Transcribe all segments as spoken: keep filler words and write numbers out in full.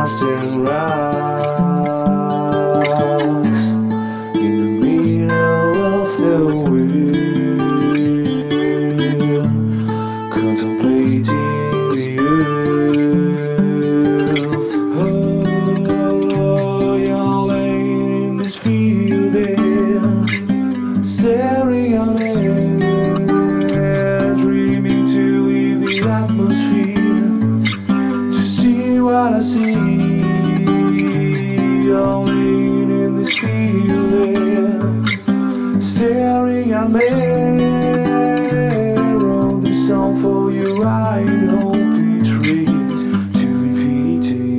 dust and rocks in the middle of the wheel, contemplating the earth. Oh, you're laying in this field there, staring at me, dreaming to leave the atmosphere, to see what I see. You're laying in this field there, staring at me. Wrote this song for you, I hope it reads to infinity.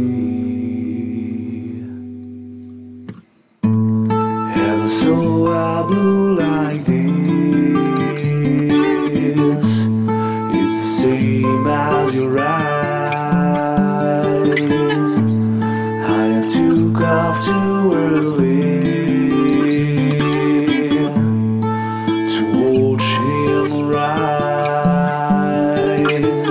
Ever saw a blue like this? It's the same as your eyes. I have took off too early to watch him rise.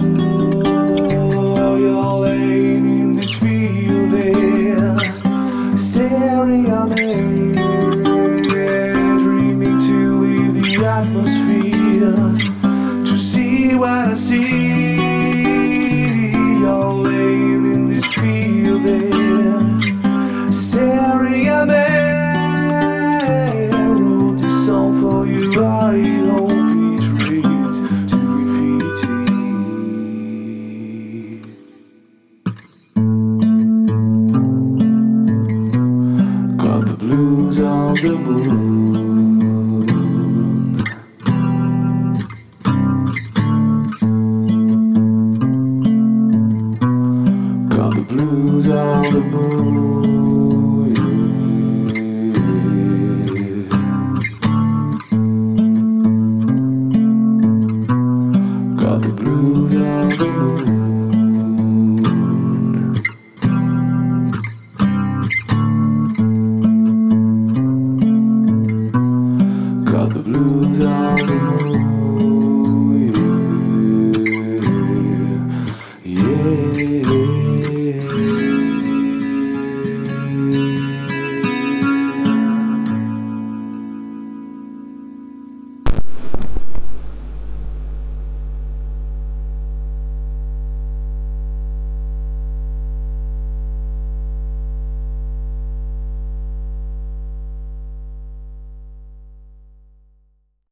Oh, you're laying in this field there, staring at me, dreaming to leave the atmosphere, to see what I see. You're laying in this field there, staring at me. I wrote this song for you, I hope it reads to infinity. Got the blues on the moon, got the blues on the moon.